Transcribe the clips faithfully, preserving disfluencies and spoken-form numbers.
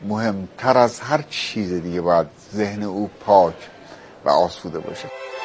مهمتر از هر چیز دیگه باید ذهن او پاک و آسوده باشه.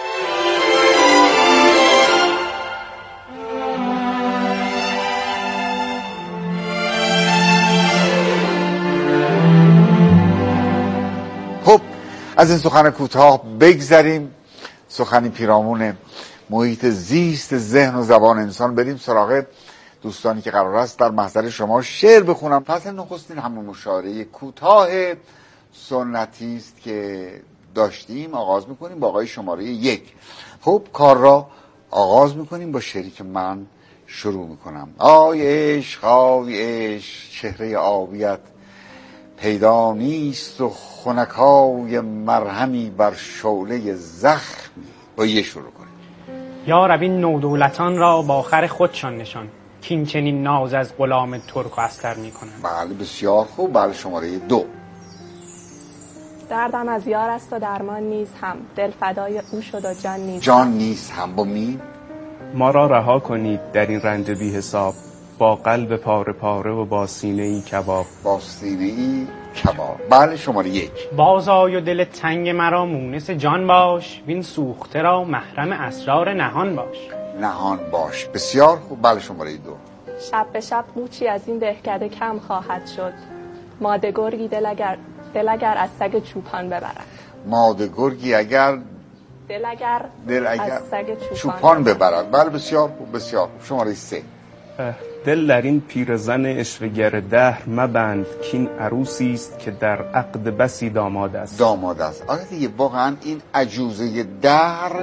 خب از این سخن کوتاه بگذریم، سخنی پیرامون محیط زیست ذهن و زبان انسان، بریم سراغ دوستانی که قرار است در محضر شما شعر بخونم. فصل نخستین همون مشاعره کوتاه سنتی است که داشتیم آغاز میکنیم با آقای شماره یک. خب کار را آغاز میکنیم با شعری که من شروع میکنم. آی عشق آی عشق چهره آبیت پیدا نیست و خنکای مرهمی بر شعله زخمی. با یه شروع کنیم. یا رب این نودولتان را با خر خودشان نشان، کین چنین ناز از غلام ترک و استر میکنند. بله بسیار خوب. بله شماره دو. دردم از یار است و درمان نیز هم، دل فدای او شد و جان نیز جان نیز هم. با می ما را رها کنید در این رنج بی حساب، با قلب پاره پاره و با سینه ای کباب. با سینه ای کباب. بله شماره یک. باز آی و دل تنگ مرا مونس جان باش، وین سوخته را محرم اسرار نهان باش. نهان باش. بسیار خوب. بله شماره دو. شب به شب قوچی از این دهکده کم خواهد شد، ماده گرگی دل اگر دل اگر از سگ چوپان ببرد. ماده گرگی اگر دل اگر دل اگر از سگ چوپان, چوپان ببرد. بله بسیار خوب. بسیار خوب. شماره سه. دل در این پیرزن عشوه‌گر دهر مبند، کین عروسی است که در عقد بسی داماد است. داماد است. آره دیگه واقعا این عجوزه دهر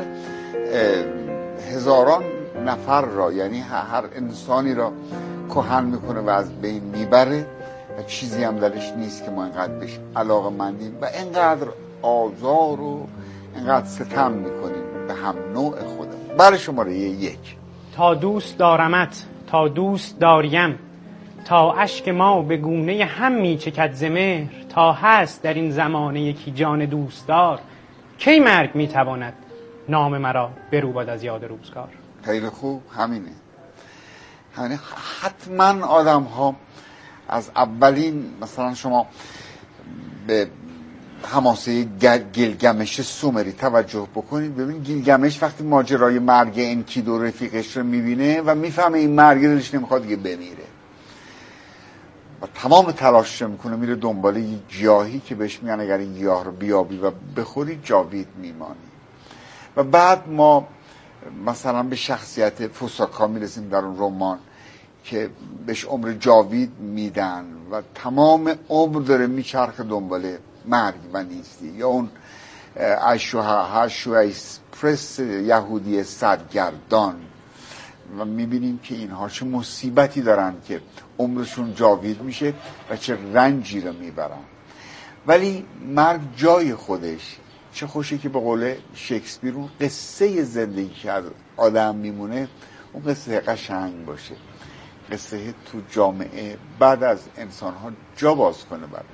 هزاران نفر را، یعنی هر انسانی را کهن میکنه و از بین میبره و چیزی هم درش نیست که ما اینقدر بهش علاقه مندیم و اینقدر آزار و اینقدر ستم میکنیم به هم نوع خودم. برای شماره یک. تا دوست دارمت تا دوست داریم، تا اشک ما به گونه هم میچکد ز مهر، تا هست در این زمانه یکی جان دوست دار، کی مرگ میتواند نام مرا بروبد از یاد روزگار. خیلی خوب. همینه. همینه. حتما آدم ها از اولین مثلا شما به حماسه گیلگمش سومری توجه بکنید، ببین گیلگمش وقتی ماجرای مرگ انکیدو رفیقش رو میبینه و میفهمه این مرگ دلش نمیخواد دیگه بمیره و تمام تلاشش میکنه میره دنبال یه گیاهی که بهش میگن اگر این گیاه رو بیابی و بخوری جاوید میمانی. و بعد ما مثلا به شخصیت فوساکا میرسیم در اون رمان که بهش عمر جاوید میدن و تمام عمر داره میچرخ دنبال مرگ و نیستی. یا اون اشوها پرس یهودی سرگردان و میبینیم که اینها چه مصیبتی دارن که عمرشون جاوید میشه و چه رنجی رو میبرن. ولی مرگ جای خودش. چه خوشی که به قول شکسپیر اون قصه زندگی که از آدم میمونه اون قصه قشنگ باشه، قصه تو جامعه بعد از انسانها جا باز کنه براش.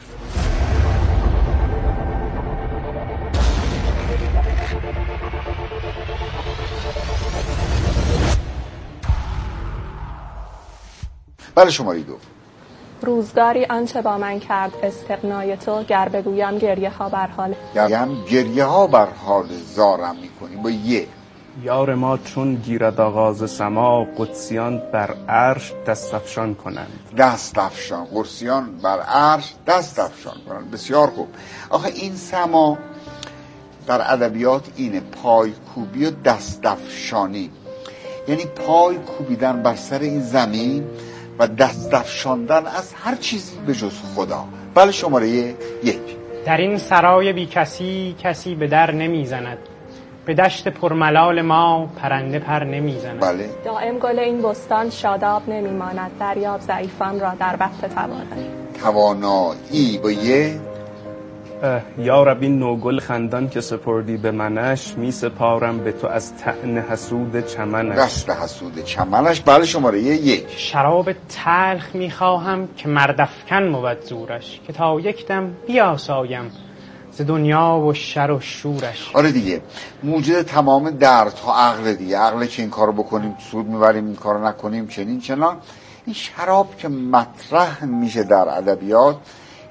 برای شماره دو. روزگاری آنچه با من کرد استغنای تو، گر بگویم گریه ها بر حال گریم گریه ها بر حال زارم میکنی. با یه. یار ما چون گیرد آغاز سما، قدسیان بر عرش دست افشان کنند. دست افشان. قدسیان بر عرش دست افشان کنند. بسیار خوب. آخه این سما در ادبیات اینه، پای کوبی و دست افشانی، یعنی پای کوبیدن بر سر این زمین و دست افشاندن از هر چیزی به جز خدا. بله شماره یک. در این سرای بی کسی کسی به در نمیزند، به دشت پرملال ما پرنده پر نمیزند. بله. دائم گل این بستان شاداب نمیماند، دریاب ضعیفان را در وقت توانایی. توانایی. با یه. یا رب این نوگل خندان که سپردی به منش، می سپارم به تو از طعن حسود چمنش. دست حسود چمنش. بله شماره یک. شراب تلخ میخواهم که مردفکن بود زورش، که تا یک دم بیاسایم ز دنیا و شر و شورش. آره دیگه موجود تمام دردها عقل دیگه. عقل که این کارو بکنیم سود میبریم، این کارو نکنیم چنین چنان. این شراب که مطرح میشه در ادبیات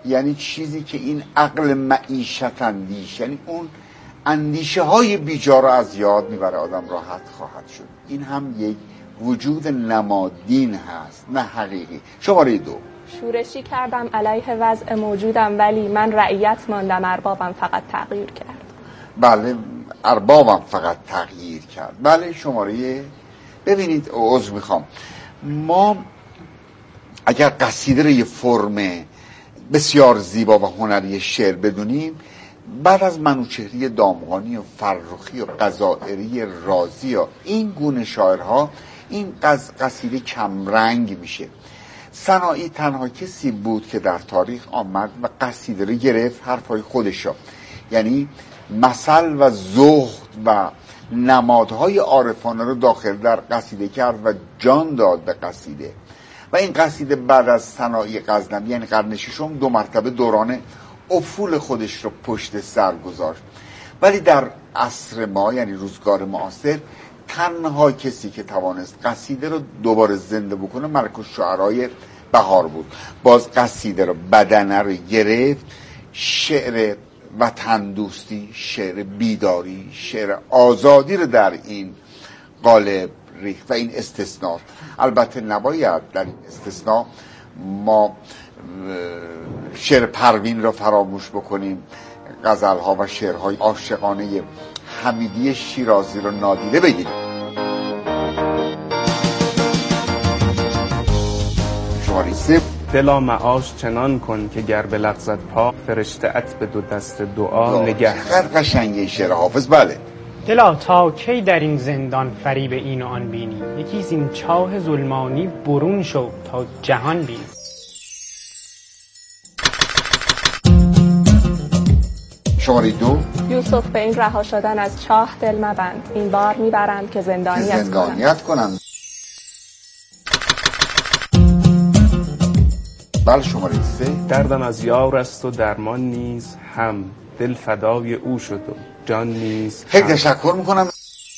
یعنی چیزی که این عقل معیشت اندیش، یعنی اون اندیشه های بیجا را از یاد میبره، آدم راحت خواهد شد. این هم یک وجود نمادین هست نه حقیقی. شماره دو، شورشی کردم علیه وضع موجودم ولی من رعیت ماندم اربابم فقط تغییر کرد. بله، اربابم فقط تغییر کرد. بله. شماره، ببینید عذر میخوام، ما اگر قصیده رو یه فرم بسیار زیبا و هنری شعر بدونیم، بعد از منوچهری دامغانی و فرخی و قضائری رازی و این گونه شاعرها این قصیده کمرنگ میشه. سنایی تنها کسی بود که در تاریخ آمد و قصیده رو گرفت حرفای خودشا، یعنی مثل و زهد و نمادهای عارفانه رو داخل در قصیده کرد و جان داد به قصیده. و این قصیده بعد از سنایی غزنوی یعنی قرن ششم دو مرتبه دوران افول خودش رو پشت سر گذاشت. ولی در عصر ما یعنی روزگار معاصر تنها کسی که توانست قصیده رو دوباره زنده بکنه ملک الشعرای بهار بود. باز قصیده رو، بدنه رو گرفت، شعر وطن دوستی، شعر بیداری، شعر آزادی رو در این قالب ریخت و این استثناء. البته نباید در این استثناء ما شعر پروین رو فراموش بکنیم، غزلها و شعرهای عاشقانه حمیدی شیرازی رو نادیده بگیریم. شماره سه، دلا معاش چنان کن که گر به لغزت پا فرشته ات به دو دست دعا نگه. چقدر قشنگه شعر حافظ. بله. دلا تا کی در این زندان فریب این و آن بینی، یکی از این چاه ظلمانی برون شو تا جهان بینی. شماره دو، یوسف به این رها شدن از چاه دل مبند، این بار میبرند که زندانیت, زندانیت کنند. بله. شماره سه، دردم از یار است و درمان نیز هم، دل فدای او شد و جان نیز هم. خیلی تشکر میکنم.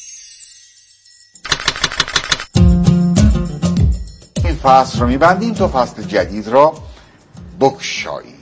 این فصل رو میبندیم تا فصل جدید را بگشاییم.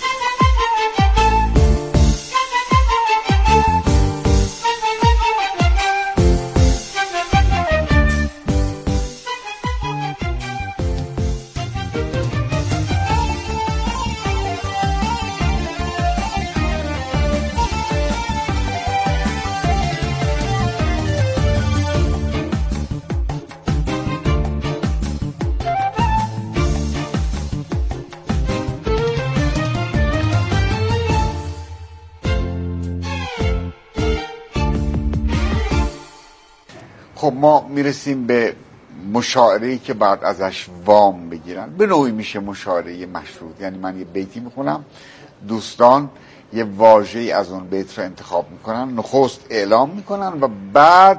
خب ما میرسیم به مشاعره‌ای که بعد ازش وام بگیرن. به نوعی میشه مشاعره مشروط، یعنی من یه بیتی میخونم، دوستان یه واژه‌ای از اون بیت رو انتخاب میکنن، نخست اعلام میکنن و بعد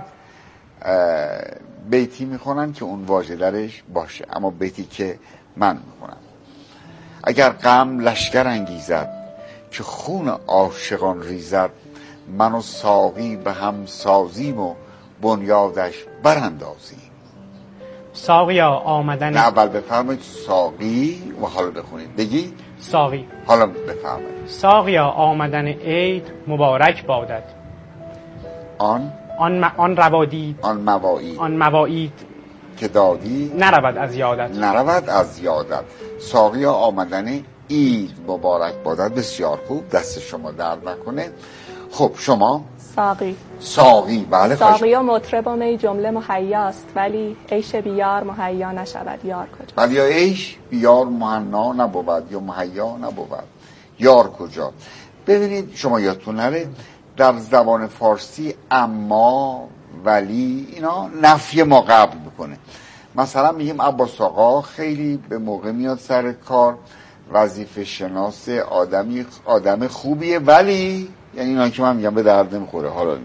بیتی میخونن که اون واژه درش باشه. اما بیتی که من میخونم: اگر غم لشکر انگیزد که خون عاشقان ریزد، من و ساقی به هم سازیم و بنیادش براندازیم. ساقیا آمدن، نه اول بفرمایید ساقی و حالا بخونید. بگی ساقی. حالا بفرمایید. ساقیا آمدن عید مبارک بادد، آن آن م... آن روادید آن مواعید آن مواعید که دادی نرود از یادت نرود از یادت. ساقیا آمدن عید مبارک بادد. بسیار خوب، دست شما درد نکنه. خب شما ساقی. ساقی. بله. ساقی و مطرب و می جمله مهیاست، ولی عیش بیار مهیا نشود، یار کجا؟ ولی یا عیش بیار مهیا نبود یا مهیا نبود، یار کجا؟ ببینید شما یادتون نره در زبان فارسی اما ولی اینا نفی ما قبل بکنه. مثلا میگیم عباس آقا خیلی به موقع میاد سر کار، وظیفه شناس، آدمی آدم خوبیه، ولی یعنی اینا که من میگم به درد نمیخوره. حالا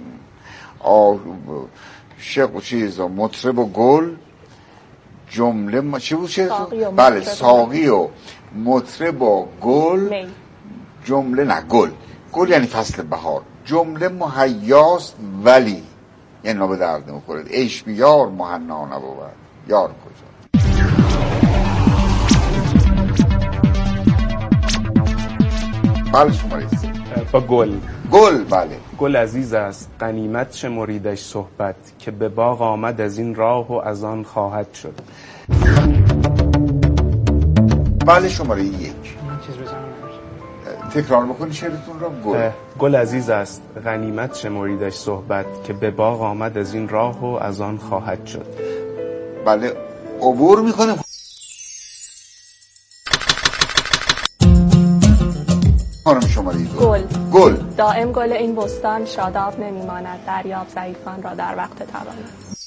شق و چیز و مطرب و گل جمله ما... چی بود چه؟ بله ساقی و مطرب و گل جمله نه گل گل یعنی فصل بهار، جمله مهیاست ولی یعنی نا به درد نمیخوره. عیش بیار مهنا نبود، یار کجا؟ بله شماره سی. با گل. گل بله. گل عزیز است غنیمت شمریدش صحبت، که به باغ آمد از این راه و از آن خواهد شد. بله شماره یک. من چیز بزنم تکرار بکنی شعرتون را. گل. گل عزیز است غنیمت شمریدش صحبت، که به باغ آمد از این راه و از آن خواهد شد. بله عبور میکنه. خانم شماره دو. گل. گل. دائم گل این بستان شاداب نمیماند، دریاب ضعیفان را در وقت توان.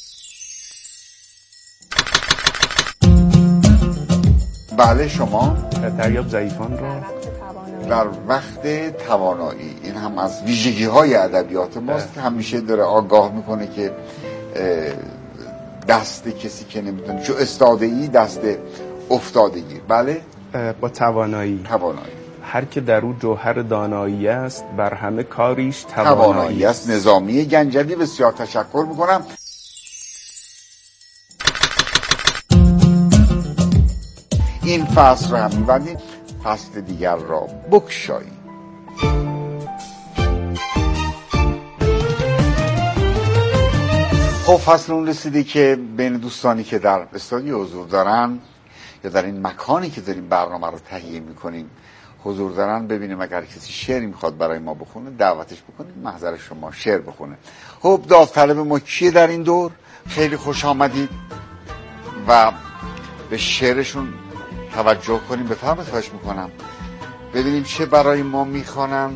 بله شما. دریاب ضعیفان را در وقت توانایی. این هم از ویژگی های ادبیات ماست که همیشه داره آگاه میکنه که دست کسی که نمیتونه، چون استادگی دست افتادگی. بله با توانایی. توانایی. هر که در او جوهر دانایی است، بر همه کاریش توانایی, توانایی است. نظامی گنجوی بسیار تشکر میکنم. این فصل رو هم میبندیم، فصل دیگر را بکشایی. خب فصل اون رسیده که بین دوستانی که در استودیو حضور دارن یا در این مکانی که داریم برنامه رو تهیه میکنیم حضور دارن، ببینیم اگر کسی شعری میخواد برای ما بخونه دعوتش بکنیم محضر شما شعر بخونه. خب داوطلب ما کیه در این دور؟ خیلی خوش آمدید و به شعرشون توجه کنیم. بفرمایید خواهش میکنم ببینیم چه برای ما میخوانن.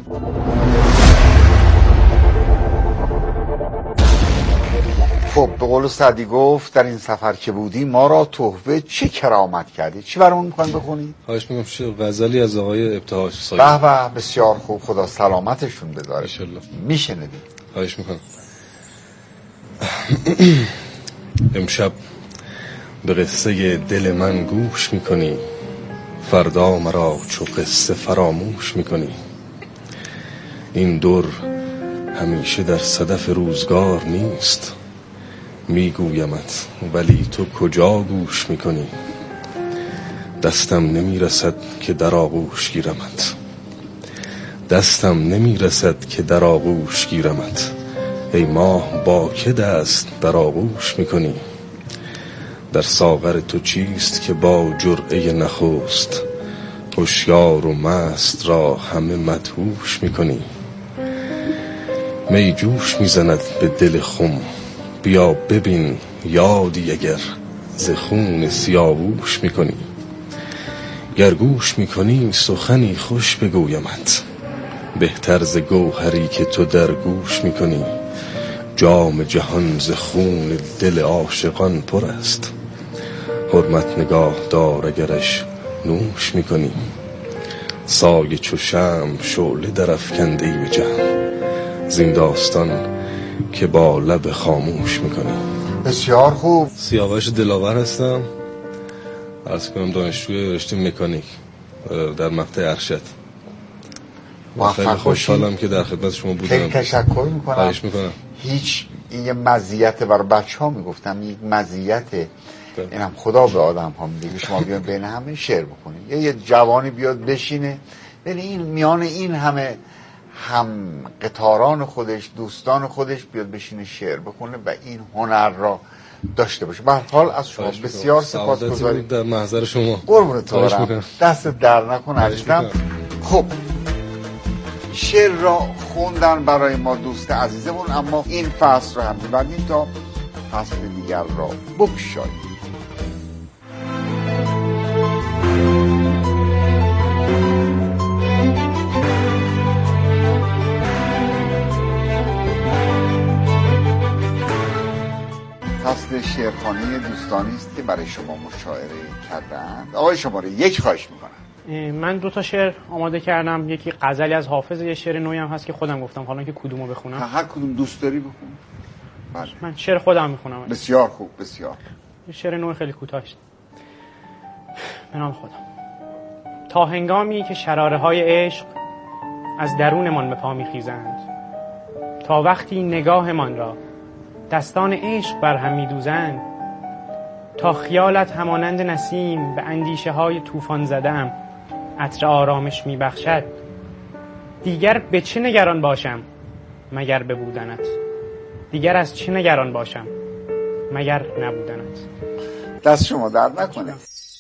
خب به قول سعدی گفت در این سفر که بودی ما را تحفه چه کرامت کردی. چی برامون میخواین بخونید؟ خواهش میکنم. چه غزلی از آقای ابتهاج سایی. به به بسیار خوب، خدا سلامتشون بداره. انشالله. میشنوید. خواهش میکنم. امشب به قصه دل من گوش میکنی، فردا مرا چو قصه فراموش میکنی. این دور همیشه در صدف روزگار نیست، میگویمت ولی تو کجا گوش میکنی. دستم نمیرسد که در آغوش گیرمت، دستم نمیرسد که در آغوش گیرمت. ای ماه با که دست در آغوش میکنی. در ساغر تو چیست که با جرعه نخست، هوشیار و مست را همه مدهوش میکنی. می جوش میزند به دل خم، بیا ببین یادی اگر ز خون سیاووش میکنی. گر گوش میکنی سخنی خوش بگویمت، بهتر ز گوهری که تو در گوش میکنی. جام جهان ز خون دل عاشقان پر است، حرمت نگاه دار اگرش نوش میکنی. سایه چو شمع شعله در افکنده ای به جهان، زین داستان که با لب خاموش میکنی. بسیار خوب. سیاوش دلاور هستم، عرض کنم دانشجوی رشته مکانیک در مقطع ارشد. خیلی خوشحالم که در خدمت شما بودم. خیلی تشکر میکنم. خواهش میکنم. هیچ این یه مزیت برای بچه ها میگفتم، یک مزیت این هم خدا به آدم ها میده که شما بیان بین همه شعر بکنید. یه, یه جوانی بیاد بشینه بین این میان این همه هم قطاران خودش دوستان خودش بیاد بشینه شعر بکنه و این هنر را داشته باشه. به هر حال از شما بسیار سپاسگزاریم. در محضر شما. قربونت برم. دست در نکن عزیزم. خب شعر را خوندن برای ما دوست عزیزمون، اما این فصل رو هم می‌بندیم تا فصل دیگر را بگشاییم. فصل شعرخوانی دوستانی است که برای شما مشاعره کردند. آقای شماره یک خواهش میکنم. من دو تا شعر آماده کردم، یکی غزلی از حافظ، یه شعر نوعی هم هست که خودم گفتم، حالا که کدومو بخونم. هر کدوم دوست داری بخون. بله. من شعر خودم میخونم. بسیار خوب، بسیار. یه شعر نوع خیلی کوتاه است. به نام خودم. تا هنگامی که شراره های عشق از درونمان به پا میخیزند، تا وقتی نگاهمان را دستان عشق بر هم میدوزند، تا خیالت همانند نسیم به اندیشه های طوفان زده‌ام عطر آرامش میبخشد، دیگر به چه نگران باشم مگر به بودنت؟ دیگر از چه نگران باشم مگر نبودنت؟ دست شما درد نکنه.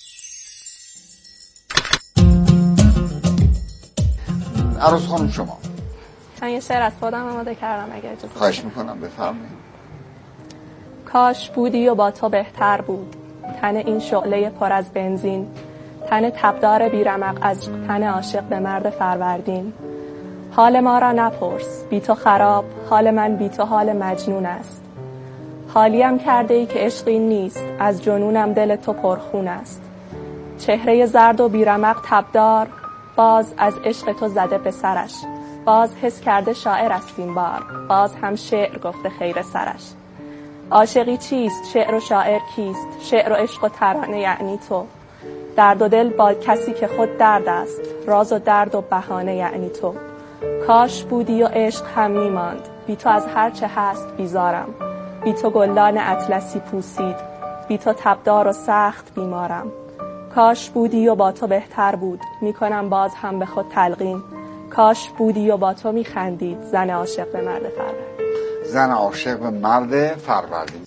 عروس خانم شما. من یه شعر از خودم آماده کردم اگه اجازه بدید. خواهش میکنم بفرمایید. کاش بودی و با تو بهتر بود، تن این شعله پر از بنزین، تن تبدار بیرمق از تن عاشق به مرد فروردین. حال ما را نپرس، بی تو خراب، حال من بی تو حال مجنون است. حالیم کرده ای که عشقی نیست، از جنونم دل تو پرخون است. چهره زرد و بیرمق تبدار، باز از عشق تو زده به سرش. باز حس کرده شاعر است این بار، باز هم شعر گفته خیر سرش. عاشقی چیست؟ شعر و شاعر کیست؟ شعر و عشق و ترانه یعنی تو. درد و دل با کسی که خود درد است، راز و درد و بهانه یعنی تو. کاش بودی و عشق هم میماند، بی تو از هر چه هست بیزارم. بی تو گلان اطلسی پوسید، بی تو تبدار و سخت بیمارم. کاش بودی و با تو بهتر بود، میکنم باز هم به خود تلقین. کاش بودی و با تو میخندید، زن عاشق به مرد فروردین. زن عاشق به مرد فروردین.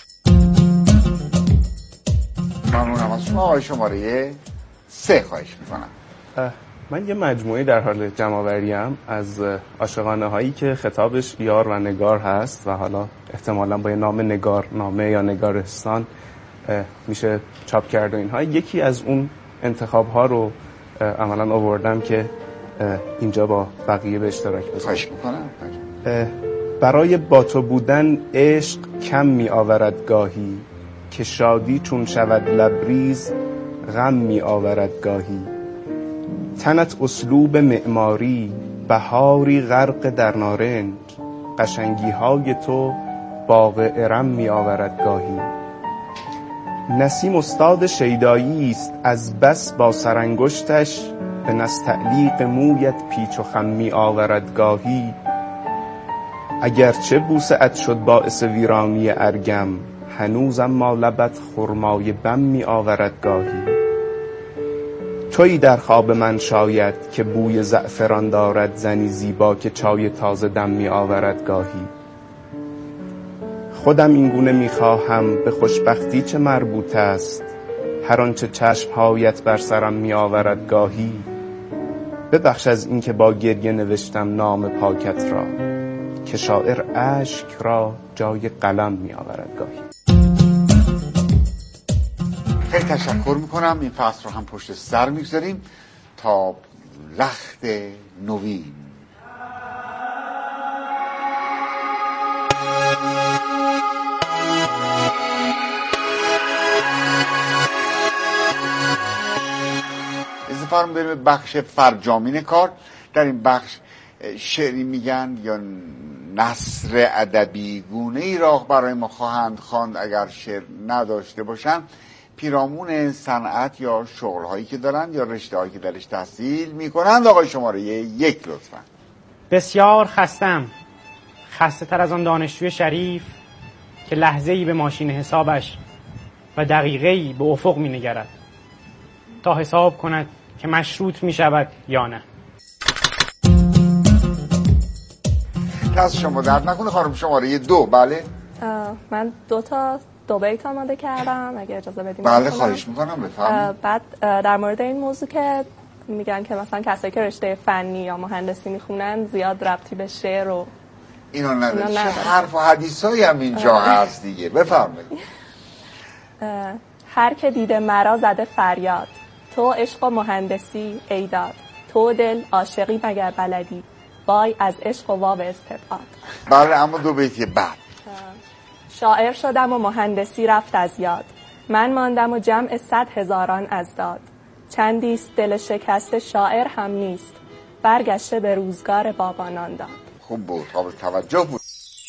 ممنونم از شما. آقای شماره سه خواهش میکنم. من یه مجموعه در حال جمع‌آوری‌ام از عاشقانه هایی که خطابش یار و نگار هست و حالا احتمالاً با یه نام نگار نامه یا نگارستان میشه چاپ کرد و اینها. یکی از اون انتخاب ها رو عملاً آوردم که اینجا با بقیه به اشتراک بذارم. خواهش میکنم. برای با تو بودن عشق کم می آورد گاهی، که شادی چون شود لبریز غم می آورد گاهی. تنت اسلوب معماری، بهاری غرق در نارنج، قشنگی های تو باغ ارم می آورد گاهی. نسیم استاد شیدایی است، از بس با سرانگشتش به نستعلیق مویت پیچ و خم می آورد گاهی. اگرچه بوسه ات شد باعث ویرانی ارگم، هنوزم ما لبت خرمای بم می آورد گاهی. تویی در خواب من شاید که بوی زعفران دارد زنی زیبا که چای تازه دم می آورد گاهی. خودم اینگونه می خواهم، به خوشبختی چه مربوط است، هر آنچه چشمهایت بر سرم می آورد گاهی. ببخش از اینکه با گریه نوشتم نام پاکت را، که شاعر اشک را جای قلم می آورد گاهی. خیلی تشکر میکنم. این فصل رو هم پشت سر میگذاریم تا لخت نوین. اضافه بریم به بخش فرجامین کار. در این بخش شعری میگن یا نثر ادبی گونه ای را برای ما خواهند خواند اگر شعر نداشته باشن، پیرامون صنعت یا شغل هایی که دارن یا رشته هایی که درش تحصیل میکنند. آقای شماره یک لطفا. بسیار خستم، خسته تر از آن دانشجوی شریف که لحظه ای به ماشین حسابش و دقیقه ای به افق می نگرد تا حساب کند که مشروط می شود یا نه. دست شما درد نکنه. خانم شماره دو. بله من دو تا دو بیت آماده کردم اگه اجازه بدیم. بله خواهش میکنم بفرمایید. بعد در مورد این موضوع که میگن که مثلا کسایی که رشته فنی یا مهندسی میخونن زیاد ربطی به شعر و اینا نداره، چه حرف و حدیثایی هم اینجا هست دیگه. بفرمایید. هر که دیده مرا زده فریاد، تو عشق و مهندسی ای داد، تو دل عاشقی مگر بلدی، وای از عشق و واو استبعاد. بله اما دو بیتی بعد. شاعر شدم و مهندسی رفت از یاد، من ماندم و جمع صد هزاران از داد. چندیست دل شکسته شاعر هم نیست، برگشته به روزگار بابانان داد. خوب بود، قابل توجه بود.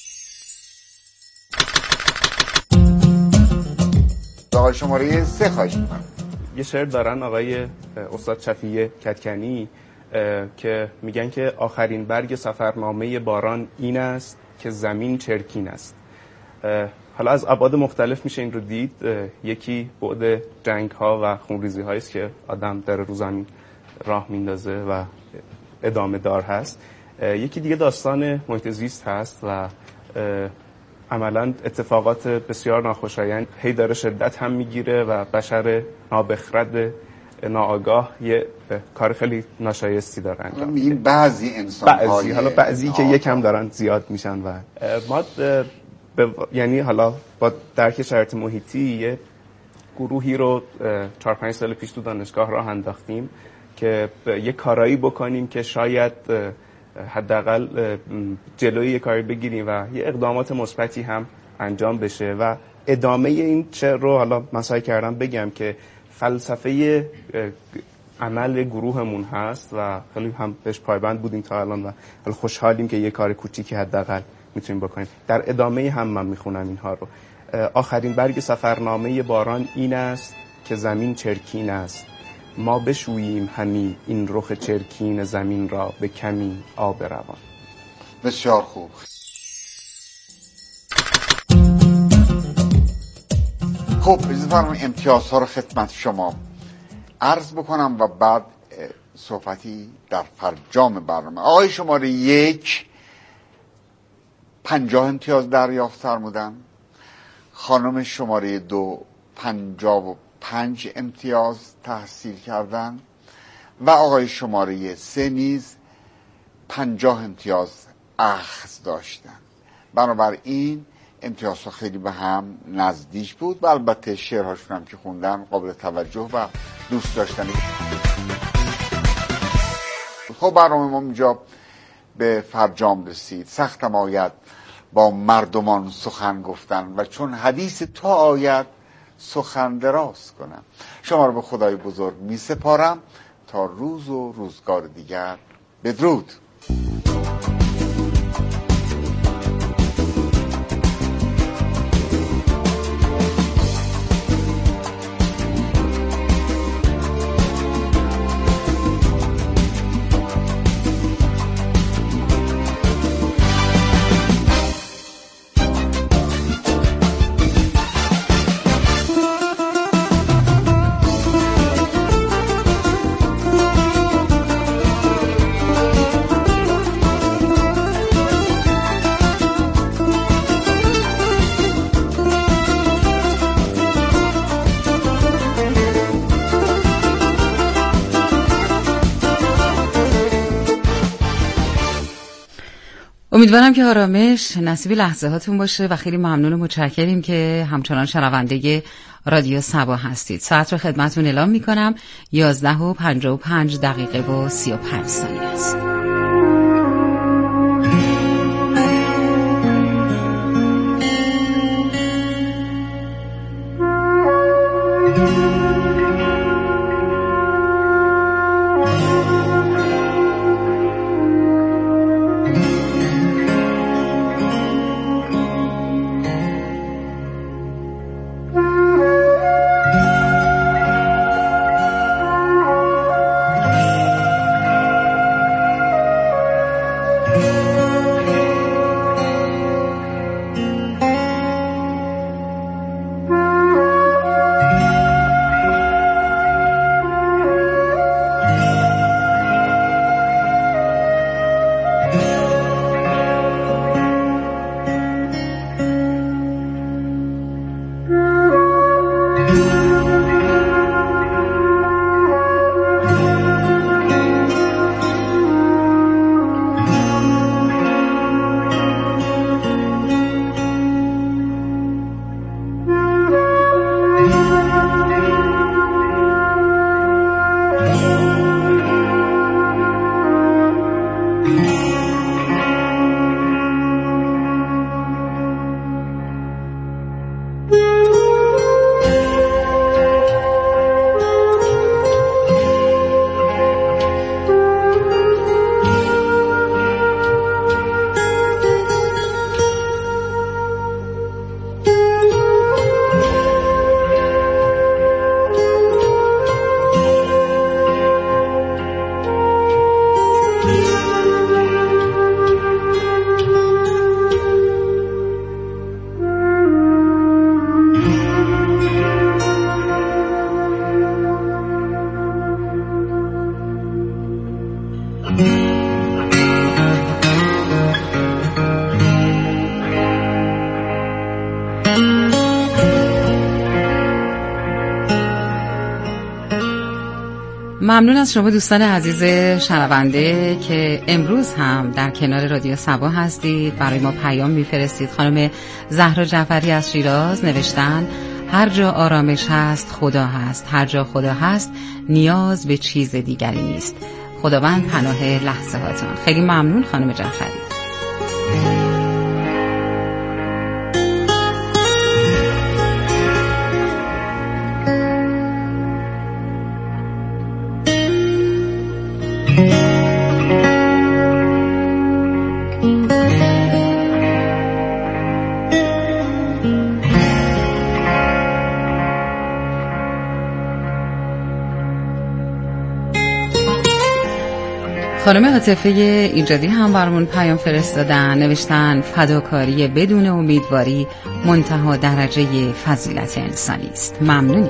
آقای شماره سه خواهش میکنم. یه شعر دارن آقای استاد شفیع کدکنی که میگن که آخرین برگ سفرنامه باران این است که زمین چرکین است. حالا از ابعاد مختلف میشه این رو دید. یکی بعد جنگ ها و خونریزی هایی است که آدم در رو زمین راه میندازه و ادامه دار هست. یکی دیگه داستان محیط زیست هست و عملاً اتفاقات بسیار ناخوشایند هی داره شدت هم میگیره و بشر نابخرد ناآگاه یه کار خیلی ناشایستی داره انجام میده. بعضی انسان بعضی حالا بعضی که یکم دارن زیاد میشن و ما ب... یعنی حالا با درک شرایط محیطی یه گروهی رو چهار پنج سال پیش تو دانشگاه راه انداختیم که یه کارایی بکنیم که شاید حداقل جلوی یه کاری بگیریم و یه اقدامات مثبتی هم انجام بشه و ادامه این چه رو حالا من سعی کردم بگم که فلسفه عمل گروهمون هست و خیلی هم بهش پایبند بودیم تا الان و خیلی خوشحالیم که یه کار کوچیکی حداقل میتونیم بکنیم. در ادامه هم من میخونم اینها رو. آخرین برگ سفرنامه باران این است که زمین چرکین است، ما بشوییم همی این رخ چرکین زمین را به کمی آب روان. بسیار خوب. خب اجازه فرمایید امتیازها رو خدمت شما عرض بکنم و بعد صحبتی در فرجام برنامه. آقای شماره یک پنجاه امتیاز دریافت فرمودن، خانم شماره دو پنجاه و پنج امتیاز تحصیل کردن و آقای شماره سه نیز پنجاه امتیاز اخذ داشتن. بنابراین امتیازها خیلی به هم نزدیک بود و البته شعرهاشون هم که خوندن قابل توجه و دوست داشتنی. خب برنامه ما اینجا به فرجام رسید. سختم آید با مردمان سخن گفتن و چون حدیث تو آید سخن دراز کنم. شما رو به خدای بزرگ می سپارم تا روز و روزگار دیگر. بدرود. امیدوارم که آرامش نصیب لحظه هاتون باشه و خیلی ممنون و متشکریم که همچنان شنونده رادیو صبا هستید. ساعت رو خدمتتون اعلام میکنم یازده و پنجاه و پنج دقیقه و سی و پنج ثانیه است. ممنون از شما دوستان عزیز شنونده که امروز هم در کنار رادیو صبا هستید، برای ما پیام میفرستید. خانم زهرا جعفری از شیراز نوشتن هر جا آرامش هست خدا هست، هر جا خدا هست نیاز به چیز دیگری نیست. خداوند پناه لحظه هاتون. خیلی ممنون خانم جعفری. خانم عاطفه ایجادی هم برامون پیام فرستادن، نوشتن فداکاری بدون امیدواری منتهی درجه فضیلت انسانی است. ممنونیم.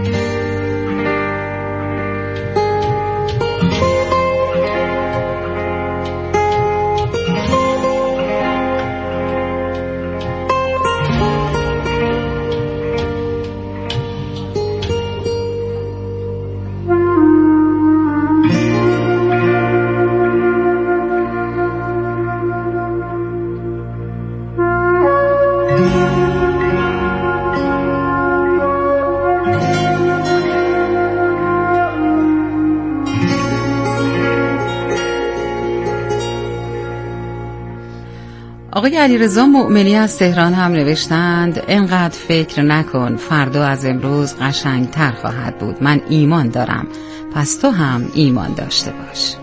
آقای علیرضا مؤمنی از تهران هم نوشتند انقدر فکر نکن، فردا از امروز قشنگتر خواهد بود. من ایمان دارم، پس تو هم ایمان داشته باش.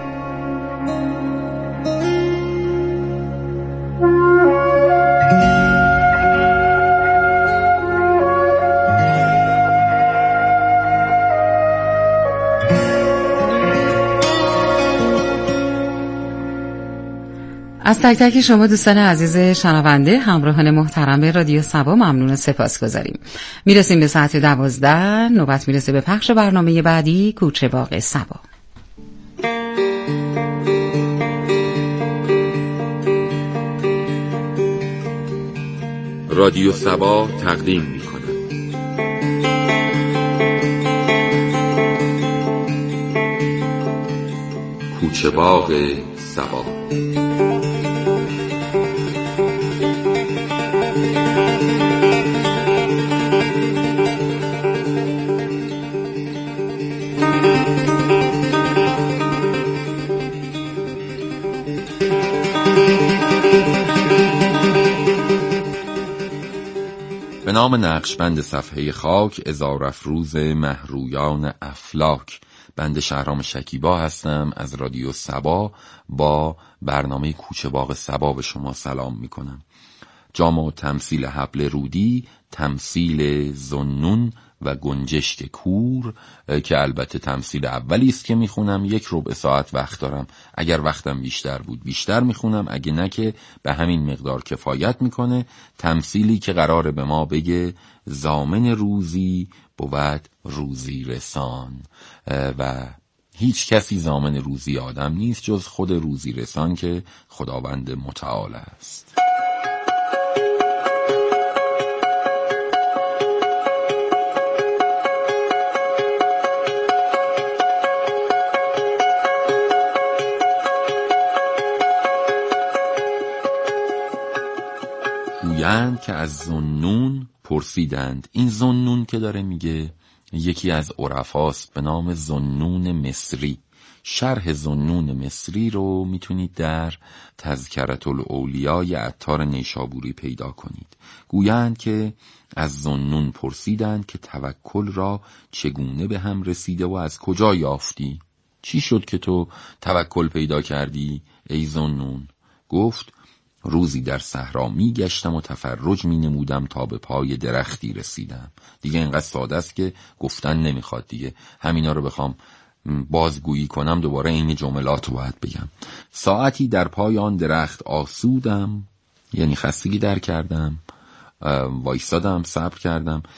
از تک تک شما دوستان عزیز شنونده، همراهان محترم رادیو صبا ممنون و سپاسگزاریم. میرسیم به ساعت دوازده، نوبت میرسه به پخش برنامه بعدی، کوچه باغ صبا. رادیو صبا تقدیم می‌کند کوچه باغ صبا. به نام نقشبند صفحه خاک، عذارافروز مهرویان افلاک، بنده شهرام شکیبا هستم از رادیو صبا. با برنامه کوچه باغ صبا به شما سلام می کنم. جام و تمثیل حبل رودی، تمثیل ذوالنون و گنجشک کور که البته تمثیل اولی است که میخونم. یک ربع ساعت وقت دارم، اگر وقتم بیشتر بود بیشتر میخونم، اگه نه که به همین مقدار کفایت میکنه. تمثیلی که قراره به ما بگه ضامن روزی بود روزی رسان و هیچ کسی ضامن روزی آدم نیست جز خود روزی رسان که خداوند متعال است. گویند که از ذوالنون پرسیدند. این ذوالنون که داره میگه یکی از عرفاست به نام ذوالنون مصری. شرح ذوالنون مصری رو میتونید در تذکرة الاولیای عطار نیشابوری پیدا کنید. گویند که از ذوالنون پرسیدند که توکل را چگونه به هم رسیده و از کجا یافتی؟ چی شد که تو توکل پیدا کردی ای ذوالنون؟ گفت روزی در صحرا می گشتم و تفرج می نمودم تا به پای درختی رسیدم. دیگه اینقدر ساده است که گفتن نمیخواد دیگه. همینا رو بخوام بازگویی کنم دوباره این جملات رو باید بگم. ساعتی در پای آن درخت آسودم، یعنی خستگی در کردم، وایسادم، صبر کردم.